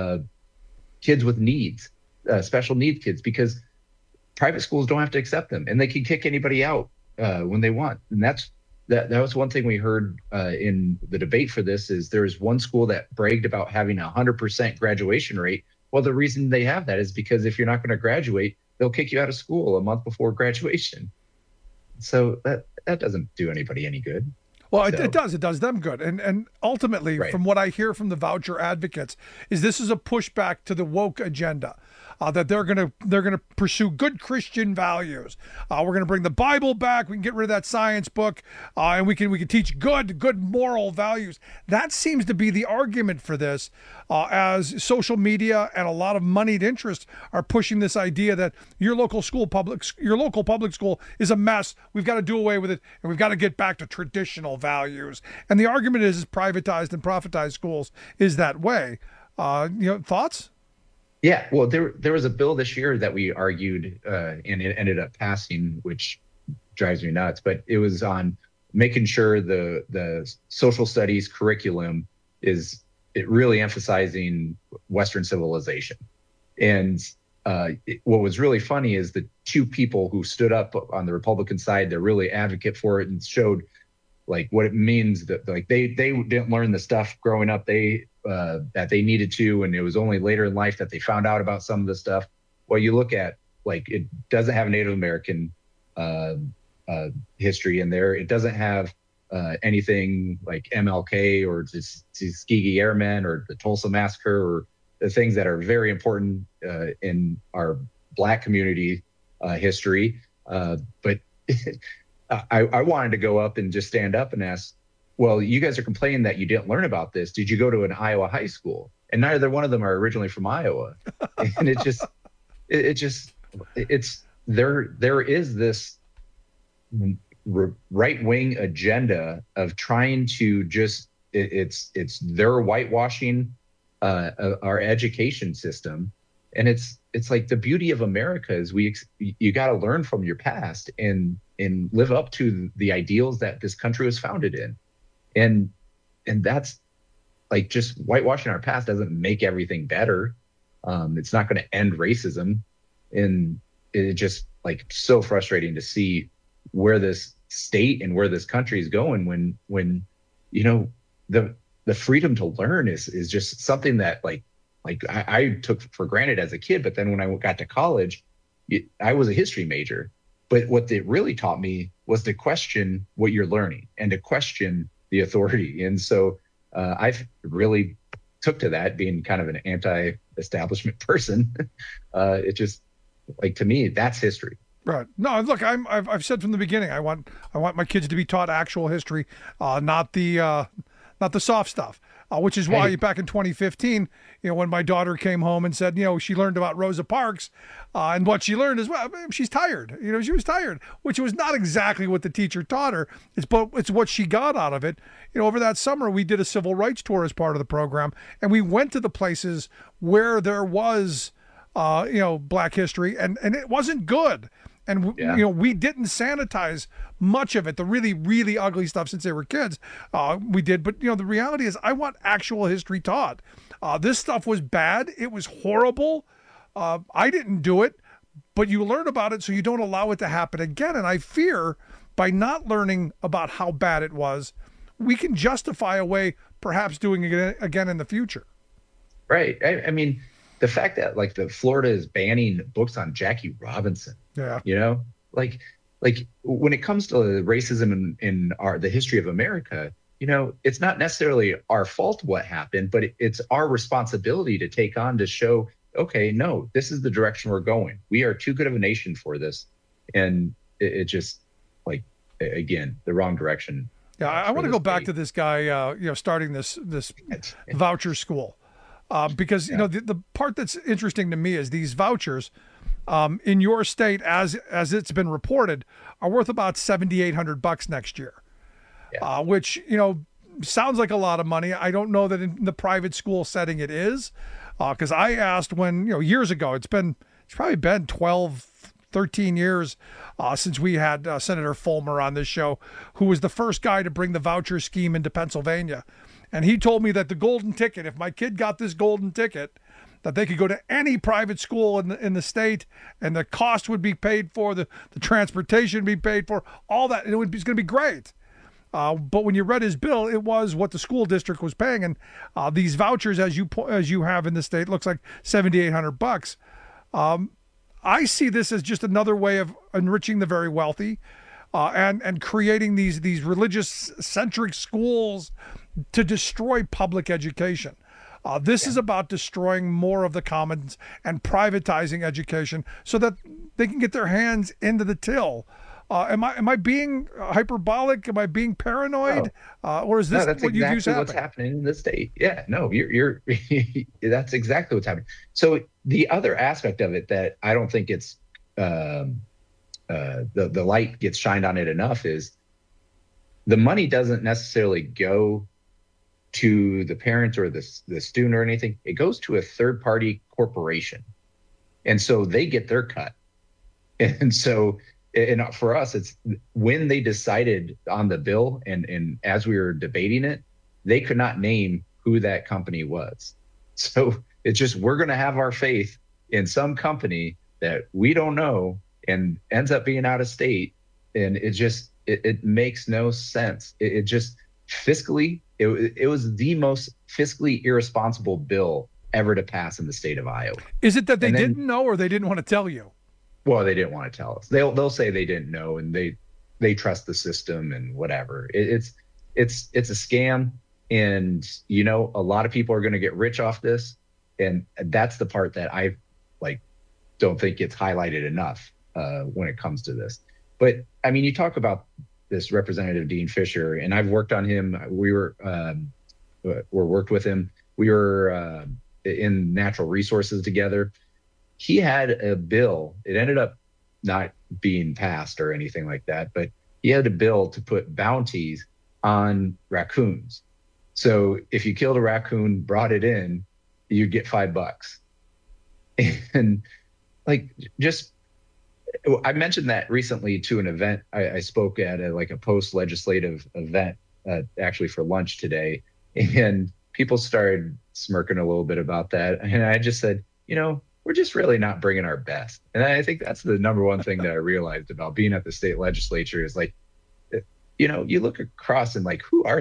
kids with needs, special needs kids, because private schools don't have to accept them, and they can kick anybody out when they want. And that was one thing we heard in the debate for this is there's one school that bragged about having 100% graduation rate. Well, the reason they have that is because if you're not going to graduate, they'll kick you out of school a month before graduation. So that doesn't do anybody any good. Well, it does. It does them good. And ultimately, from what I hear from the voucher advocates, is this is a pushback to the woke agenda. That they're gonna pursue good Christian values. We're gonna bring the Bible back. We can get rid of that science book, and we can teach good moral values. That seems to be the argument for this, as social media and a lot of moneyed interests are pushing this idea that your local public school is a mess. We've got to do away with it, and we've got to get back to traditional values. And the argument is privatized and profitized schools is that way. Thoughts? Yeah, well, there was a bill this year that we argued, and it ended up passing, which drives me nuts. But it was on making sure the social studies curriculum is really emphasizing Western civilization. And what was really funny is the two people who stood up on the Republican side, they're really advocate for it and showed like what it means that like they didn't learn the stuff growing up that they needed to, and it was only later in life that they found out about some of the stuff. Well, you look at like it doesn't have Native American history in there. It doesn't have anything like MLK or the Tuskegee Airmen or the Tulsa Massacre or the things that are very important in our Black community history. But I wanted to go up and just stand up and ask, well, you guys are complaining that you didn't learn about this. Did you go to an Iowa high school? And neither one of them are originally from Iowa. And there is this right-wing agenda of trying to it's their whitewashing our education system. And it's like the beauty of America is you got to learn from your past and live up to the ideals that this country was founded in. And that's like just whitewashing our past doesn't make everything better. It's not going to end racism. And it's just like so frustrating to see where this state and where this country is going when the freedom to learn is just something that like I took for granted as a kid. But then when I got to college, I was a history major. But what it really taught me was to question what you're learning and to question the authority. And so I've really took to that, being kind of an anti-establishment person. It just, like, to me, that's history. Right. No, look, I've said from the beginning, I want my kids to be taught actual history, not the soft stuff. Which is why back in 2015, when my daughter came home and said, she learned about Rosa Parks, and what she learned is, well, she's tired. She was tired, which was not exactly what the teacher taught her. It's what she got out of it. Over that summer, we did a civil rights tour as part of the program, and we went to the places where there was, Black history, and it wasn't good. And, we didn't sanitize much of it, the really, really ugly stuff since they were kids. We did. But, the reality is I want actual history taught. This stuff was bad. It was horrible. I didn't do it, but you learn about it so you don't allow it to happen again. And I fear by not learning about how bad it was, we can justify a way perhaps doing it again in the future. Right. I mean, the fact that the Florida is banning books on Jackie Robinson. Yeah. Like when it comes to racism in the history of America, it's not necessarily our fault what happened, but it's our responsibility to take on to show, okay, no, this is the direction we're going. We are too good of a nation for this. And it just, again, the wrong direction. Yeah, I want to go back to this guy, starting this voucher school. Because, the part that's interesting to me is these vouchers in your state, as it's been reported, are worth about $7,800 next year, which, sounds like a lot of money. I don't know that in the private school setting it is, because I asked when, years ago, it's probably been 12, 13 years since we had Senator Fulmer on this show, who was the first guy to bring the voucher scheme into Pennsylvania. And he told me that the golden ticket, if my kid got this golden ticket, that they could go to any private school in the state, and the cost would be paid for, the transportation would be paid for, all that, and it's going to be great. But when you read his bill, it was what the school district was paying, and these vouchers, as you have in the state, looks like $7,800. I see this as just another way of enriching the very wealthy, and creating these religious-centric schools to destroy public education. This is about destroying more of the commons and privatizing education so that they can get their hands into the till. Am I being hyperbolic? Am I being paranoid? Or is this what you use happening? What's happening in the state? Yeah, no, you're that's exactly what's happening. So the other aspect of it that I don't think it's the light gets shined on it enough is the money doesn't necessarily go to the parent or the student or anything. It goes to a third-party corporation. And so they get their cut. And so, and for us, it's when they decided on the bill and as we were debating it, they could not name who that company was. So it's just, we're going to have our faith in some company that we don't know and ends up being out of state. And it just, it makes no sense. It just fiscally, it was the most fiscally irresponsible bill ever to pass in the state of Iowa. Is it that they didn't know, or they didn't want to tell you? Well, they didn't want to tell us. They'll say they didn't know, and they trust the system and whatever. It's a scam, and a lot of people are going to get rich off this, and that's the part that I don't think gets highlighted enough when it comes to this. But I mean, you talk about this Representative Dean Fisher, and I've worked on him. We worked with him. We were in natural resources together. He had a bill. It ended up not being passed or anything like that, but he had a bill to put bounties on raccoons. So if you killed a raccoon, brought it in, you'd get $5. And I mentioned that recently to an event. I spoke at a post-legislative event, actually for lunch today, and people started smirking a little bit about that. And I just said, we're just really not bringing our best. And I think that's the number one thing that I realized about being at the state legislature is you look across and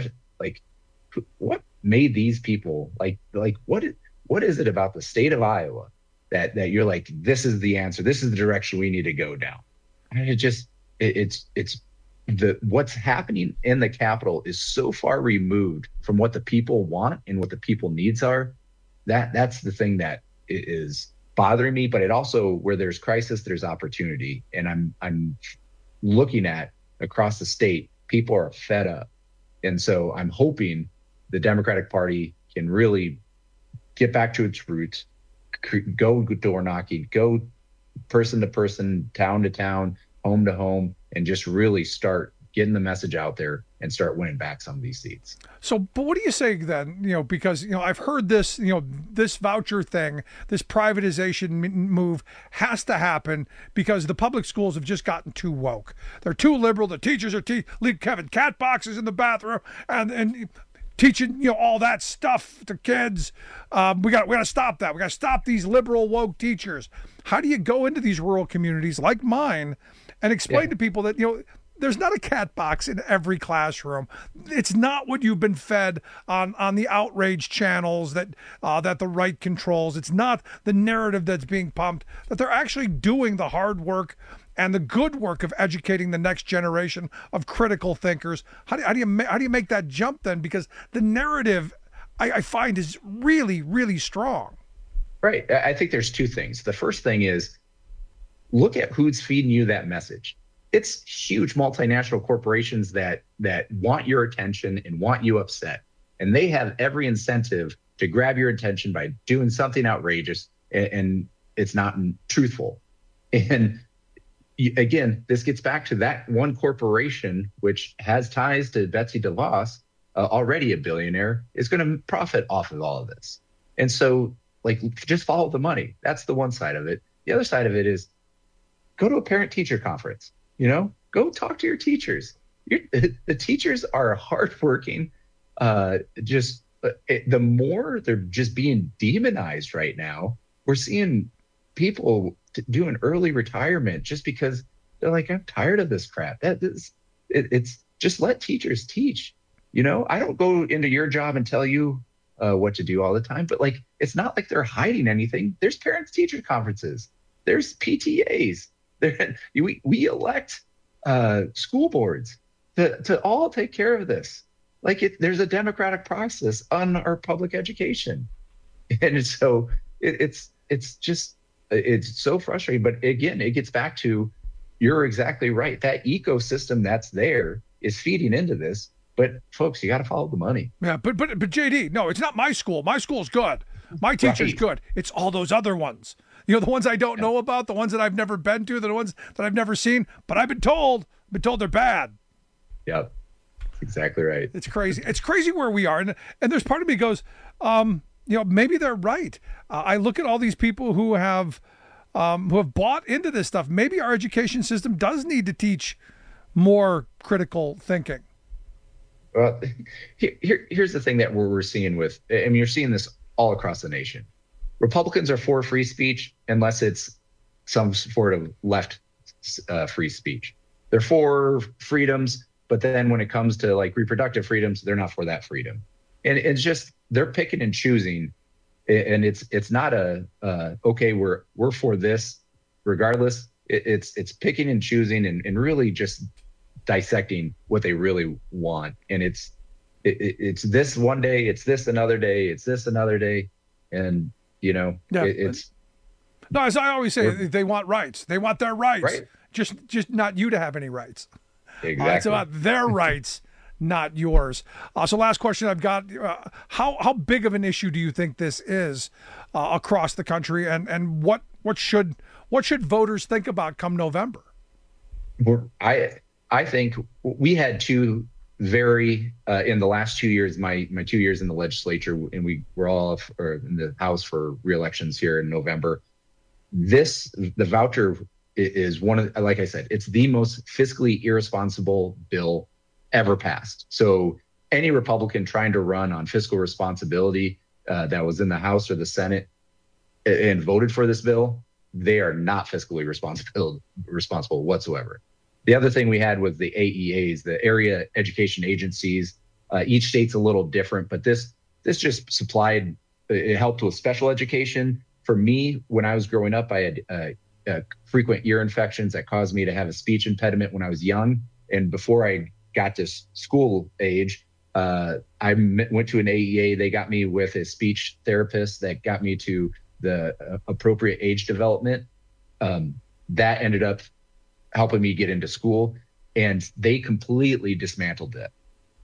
what made these people what is it about the state of Iowa that you're like, this is the answer, this is the direction we need to go down? what's happening in the Capitol is so far removed from what the people want and what the people needs are. That's the thing that is bothering me. But it also, where there's crisis, there's opportunity. And I'm looking at across the state, people are fed up. And so I'm hoping the Democratic Party can really get back to its roots, go door knocking, go person to person, town to town, home to home, and just really start getting the message out there and start winning back some of these seats. So, but what do you say then? Because, I've heard this, this voucher thing, this privatization move has to happen because the public schools have just gotten too woke. They're too liberal. The teachers are leave Kevin cat boxes in the bathroom and teaching, all that stuff to kids. We got to stop that. We got to stop these liberal woke teachers. How do you go into these rural communities like mine and explain to people that, there's not a cat box in every classroom. It's not what you've been fed on the outrage channels that the right controls. It's not the narrative that's being pumped, that they're actually doing the hard work and the good work of educating the next generation of critical thinkers. How do you make that jump then? Because the narrative I find is really, really strong. Right. I think there's two things. The first thing is look at who's feeding you that message. It's huge multinational corporations that want your attention and want you upset. And they have every incentive to grab your attention by doing something outrageous and it's not truthful. And again, this gets back to that one corporation, which has ties to Betsy DeVos, already a billionaire, is going to profit off of all of this. And so, just follow the money. That's the one side of it. The other side of it is go to a parent-teacher conference. Go talk to your teachers. The teachers are hardworking. The more they're just being demonized right now, we're seeing people doing early retirement just because they're like, I'm tired of this crap. It's just let teachers teach. I don't go into your job and tell you what to do all the time, but it's not like they're hiding anything. There's parents-teacher conferences. There's PTAs. We elect school boards to all take care of this. There's a democratic process on our public education, and so it's so frustrating. But again, it gets back to, you're exactly right. That ecosystem that's there is feeding into this. But folks, you got to follow the money. Yeah, but JD, no, it's not my school. My school's good. My teacher's good. It's all those other ones. The ones I don't know about, the ones that I've never been to, the ones that I've never seen, but I've been told they're bad. Yep. Exactly right. It's crazy. It's crazy where we are. And there's part of me goes, maybe they're right. I look at all these people who have bought into this stuff. Maybe our education system does need to teach more critical thinking. Well, here's the thing that we're seeing you're seeing this all across the nation. Republicans are for free speech unless it's some sort of left free speech. They're for freedoms, but then when it comes to reproductive freedoms, they're not for that freedom. And it's just, they're picking and choosing. And it's not okay, we're for this regardless. It's picking and choosing and really just dissecting what they really want. And it's this one day, it's this another day, it's this another day. And it's no, as I always say, they want rights. They want their rights. Right. Just not you to have any rights. Exactly. It's about their rights, not yours. So last question I've got, how big of an issue do you think this is across the country, and what should voters think about come November? I think we had two very in the last 2 years, my 2 years in the legislature, and we were all in the House for re-elections here in November. The voucher is one of, like I said, it's the most fiscally irresponsible bill ever passed. So any Republican trying to run on fiscal responsibility that was in the House or the Senate and voted for this bill, they are not fiscally responsible whatsoever. The other thing we had was the AEAs, the area education agencies. Each state's a little different, but this just it helped with special education. For me, when I was growing up, I had frequent ear infections that caused me to have a speech impediment when I was young. And before I got to school age, I went to an AEA. They got me with a speech therapist that got me to the appropriate age development. That ended up helping me get into school, and they completely dismantled it.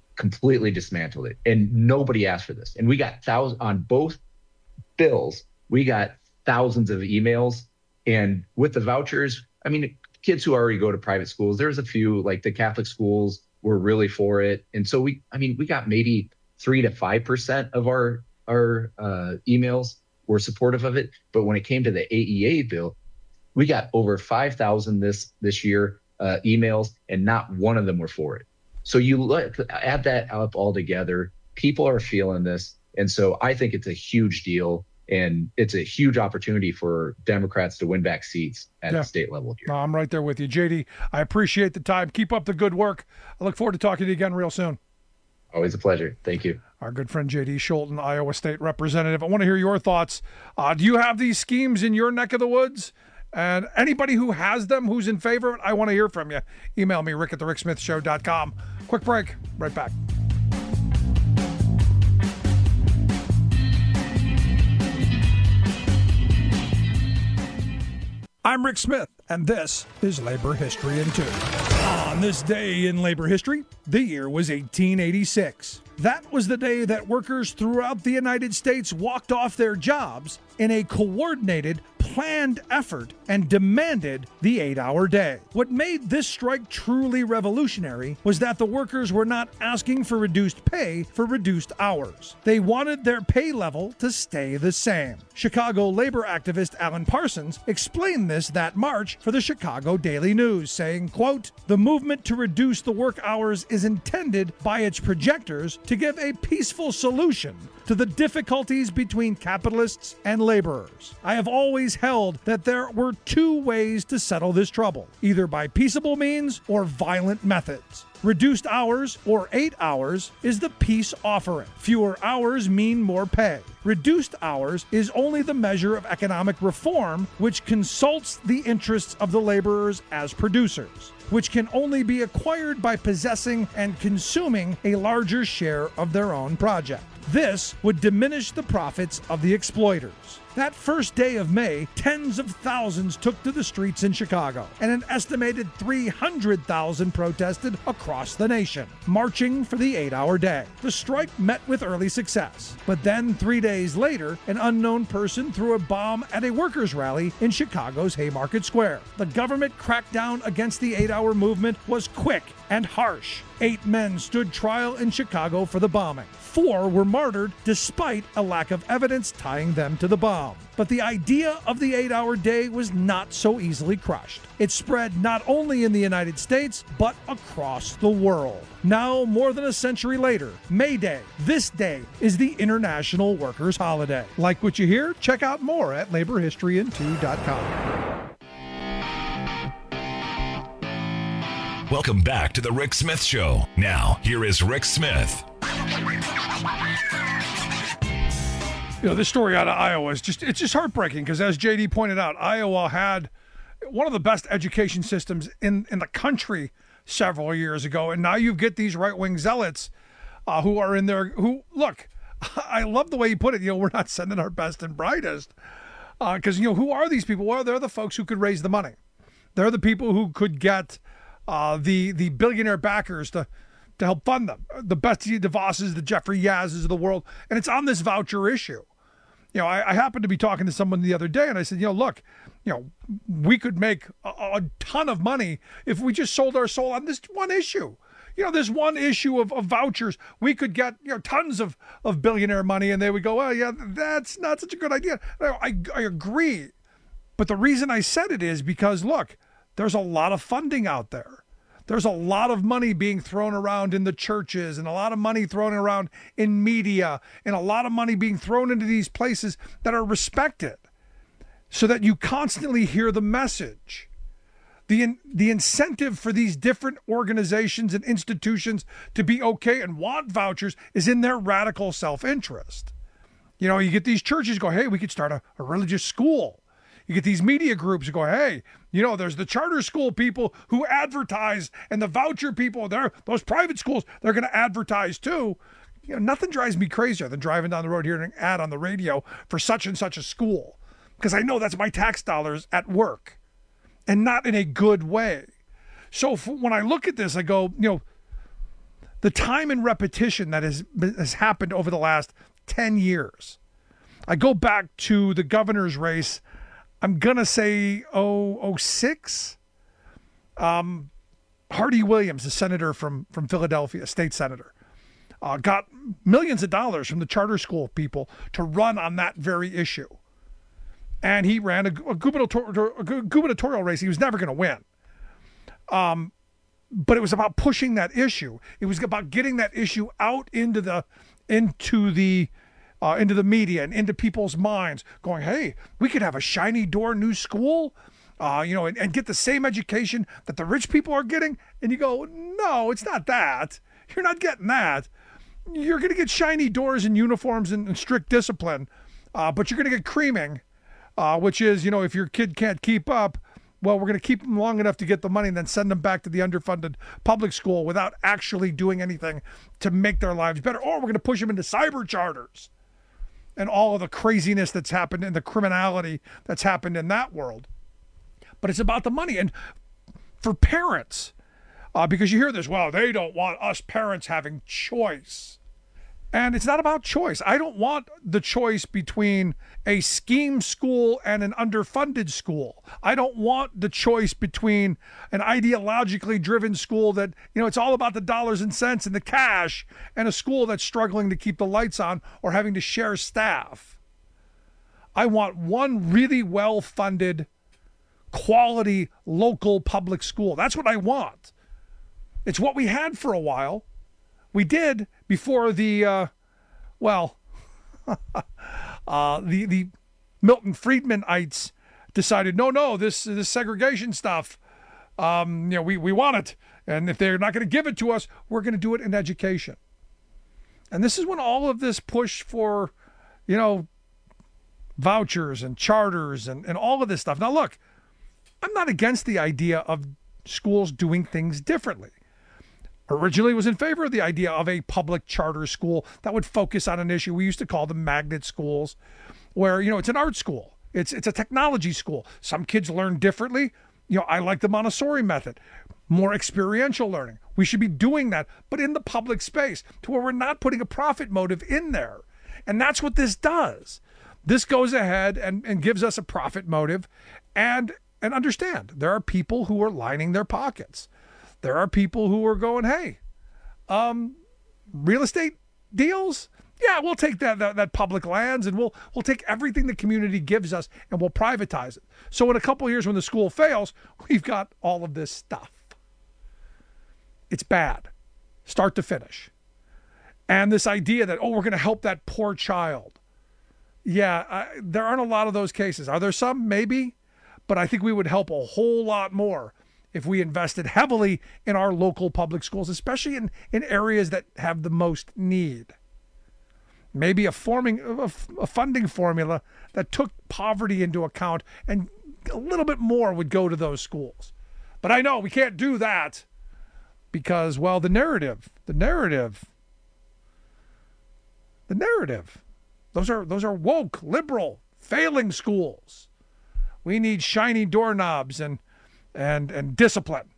And nobody asked for this. And we got thousands on both bills. We got thousands of emails. And with the vouchers, I mean, kids who already go to private schools, there's a few, like the Catholic schools were really for it. And so we got maybe 3 to 5% of our emails were supportive of it. But when it came to the AEA bill, we got over 5,000 this year emails, and not one of them were for it. So you add that up all together, people are feeling this. And so I think it's a huge deal, and it's a huge opportunity for Democrats to win back seats at the state level here. No, I'm right there with you. JD, I appreciate the time. Keep up the good work. I look forward to talking to you again real soon. Always a pleasure. Thank you. Our good friend JD Scholten, Iowa State Representative. I want to hear your thoughts. Do you have these schemes in your neck of the woods? And anybody who has them, who's in favor of it, I want to hear from you. Email me, rick@thericksmithshow.com. Quick break. Right back. I'm Rick Smith, and this is Labor History in 2. On this day in labor history, the year was 1886. That was the day that workers throughout the United States walked off their jobs in a coordinated, planned effort and demanded the 8-hour day. What made this strike truly revolutionary was that the workers were not asking for reduced pay for reduced hours. They wanted their pay level to stay the same. Chicago labor activist Alan Parsons explained this that March for the Chicago Daily News, saying, quote, "The movement to reduce the work hours is intended by its projectors to give a peaceful solution to the difficulties between capitalists and laborers. I have always held that there were 2 ways to settle this trouble, either by peaceable means or violent methods. Reduced hours, or 8 hours, is the peace offering. Fewer hours mean more pay. Reduced hours is only the measure of economic reform which consults the interests of the laborers as producers, which can only be acquired by possessing and consuming a larger share of their own project. This would diminish the profits of the exploiters." That first day of May, tens of thousands took to the streets in Chicago, and an estimated 300,000 protested across the nation, marching for the 8-hour day. The strike met with early success, but then 3 days later, an unknown person threw a bomb at a workers' rally in Chicago's Haymarket Square. The government crackdown against the 8-hour movement was quick and harsh. 8 men stood trial in Chicago for the bombing. 4 were martyred despite a lack of evidence tying them to the bomb. But the idea of the 8-hour day was not so easily crushed. It spread not only in the United States, but across the world. Now, more than a century later, May Day, this day, is the International Workers' Holiday. Like what you hear? Check out more at laborhistoryin2.com. Welcome back to The Rick Smith Show. Now, here is Rick Smith. You know, this story out of Iowa is it's just heartbreaking because, as JD pointed out, Iowa had one of the best education systems in the country several years ago. And now you get these right-wing zealots who are in there who, look, I love the way you put it. You know, we're not sending our best and brightest because, you know, who are these people? Well, they're the folks who could raise the money. They're the people who could get the billionaire backers to help fund them. The Betsy DeVos's, the Jeffrey Yaz's of the world. And it's on this voucher issue. You know, I happened to be talking to someone the other day, and I said, you know, look, you know, we could make a ton of money if we just sold our soul on this one issue. You know, this one issue of vouchers, we could get, you know, tons of billionaire money, and they would go, well, yeah, that's not such a good idea. I agree. But the reason I said it is because, look, there's a lot of funding out there. There's a lot of money being thrown around in the churches and a lot of money thrown around in media and a lot of money being thrown into these places that are respected so that you constantly hear the message. The incentive for these different organizations and institutions to be okay and want vouchers is in their radical self-interest. You know, you get these churches go, hey, we could start a religious school. you get these media groups who go, hey, there's the charter school people who advertise, and the voucher people, those private schools, they're going to advertise too. Nothing drives me crazier than driving down the road hearing an ad on the radio for such and such a school, because I know that's my tax dollars at work, and not in a good way. So when I look at this, I go, the time and repetition that has happened over the last 10 years. I go back to the governor's race. I'm going to say 06. Hardy Williams, the senator from Philadelphia, state senator, got millions of dollars from the charter school people to run on that very issue. And he ran a gubernatorial race. He was never going to win. But it was about pushing that issue. It was about getting that issue out into the media and into people's minds, going, hey, we could have a shiny door new school, and get the same education that the rich people are getting. And you go, no, it's not that. You're not getting that. You're going to get shiny doors and uniforms and strict discipline, but you're going to get creaming, which is, if your kid can't keep up, well, we're going to keep them long enough to get the money and then send them back to the underfunded public school without actually doing anything to make their lives better. Or we're going to push them into cyber charters and all of the craziness that's happened and the criminality that's happened in that world. But it's about the money. And for parents, because you hear this, well, they don't want us parents having choice. And it's not about choice. I don't want the choice between a scheme school and an underfunded school. I don't want the choice between an ideologically driven school that, it's all about the dollars and cents and the cash, and a school that's struggling to keep the lights on or having to share staff. I want one really well-funded, quality, local public school. That's what I want. It's what we had for a while. We did before the Milton Friedmanites decided, no, this segregation stuff, we want it. And if they're not going to give it to us, we're going to do it in education. And this is when all of this push for, vouchers and charters and all of this stuff. Now, look, I'm not against the idea of schools doing things differently. Originally was in favor of the idea of a public charter school that would focus on an issue. We used to call them magnet schools, where, it's an art school. It's a technology school. Some kids learn differently. I like the Montessori method, more experiential learning. We should be doing that, but in the public space to where we're not putting a profit motive in there. And that's what this does. This goes ahead and gives us a profit motive, and understand there are people who are lining their pockets. There are people who are going, hey, real estate deals? Yeah, we'll take that public lands, and we'll take everything the community gives us and we'll privatize it. So in a couple of years when the school fails, we've got all of this stuff. It's bad, start to finish. And this idea that, we're going to help that poor child. Yeah, there aren't a lot of those cases. Are there some? Maybe. But I think we would help a whole lot more if we invested heavily in our local public schools, especially in areas that have the most need. Maybe a funding formula that took poverty into account, and a little bit more would go to those schools. But I know we can't do that because, the narrative. Those are woke, liberal, failing schools. We need shiny doorknobs and discipline.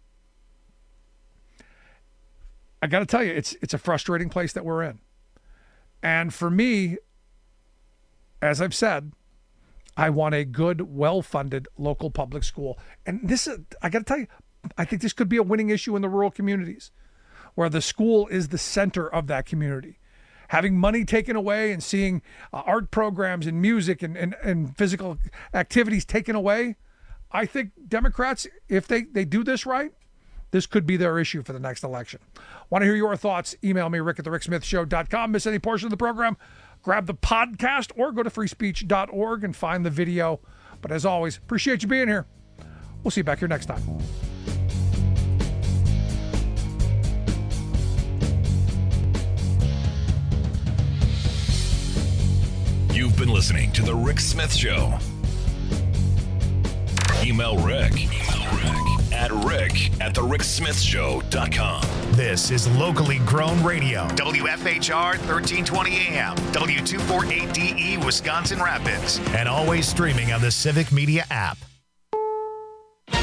I got to tell you, it's a frustrating place that we're in. And for me, as I've said, I want a good, well-funded local public school. And this is, I got to tell you, I think this could be a winning issue in the rural communities where the school is the center of that community. Having money taken away and seeing art programs and music and physical activities taken away, I think Democrats, if they do this right, this could be their issue for the next election. Want to hear your thoughts? Email me, rick@thericksmithshow.com. Miss any portion of the program? Grab the podcast or go to freespeech.org and find the video. But as always, appreciate you being here. We'll see you back here next time. You've been listening to The Rick Smith Show. Email Rick at rick@thericksmithshow.com. This is locally grown radio. WFHR 1320 AM, W248DE, Wisconsin Rapids, and always streaming on the Civic Media app.